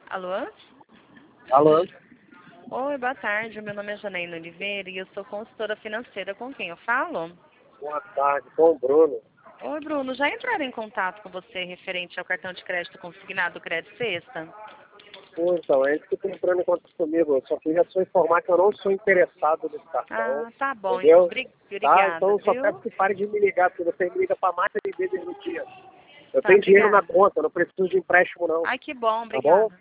Alô? Alô? Oi, boa tarde. Meu nome é Janaína Oliveira e eu sou consultora financeira. Com quem eu falo? Boa tarde, com o Bruno. Oi, Bruno. Já entraram em contato com você referente ao cartão de crédito consignado Crédito Sexta? Pô, então, é isso que está entrando em contato comigo. Eu só queria só informar que eu não sou interessado nesse cartão. Ah, tá bom. Entendeu? Tá? Obrigada, Então eu só peço viu? que pare de me ligar, porque você me liga para mais de vezes no dia. Eu Tá, tenho dinheiro na obrigada. conta, eu não preciso de empréstimo não. Ai, que bom. Tá bom? Obrigada.